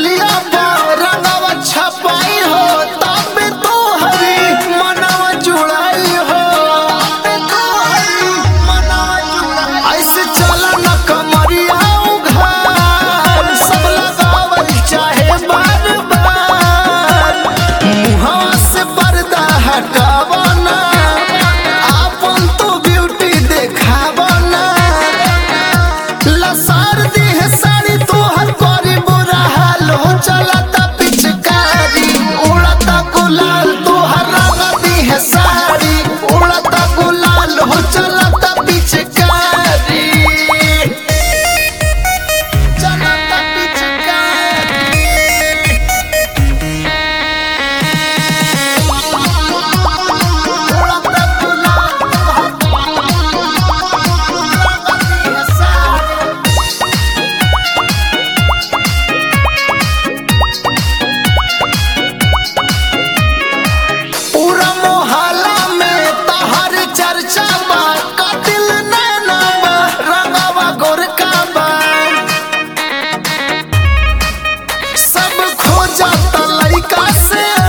गलिया पर रंगवा छपाई हो तब तो हरी मनवा जुड़ाई हो ऐसे चला न कमरिया उघार सब लगावल चाहे बार बार मुहवा से पर्दा हटावना आपन तो ब्यूटी देखावना लसार दी है साड़ी तोहर करी बुरा हाल हो चलता पिचकारी उड़ता गुलाल तोहर रंग दी है साड़ी उड़ता गुलाल हो चलता पिचकारी चलता पिचकारी उड़ता गुलाल तोहर रंग दी है साड़ी पूरा मोहल्ला में तहर चर्चा बा कातिल नैना बा रंगवा गोरका बा सब खो जाता लइका से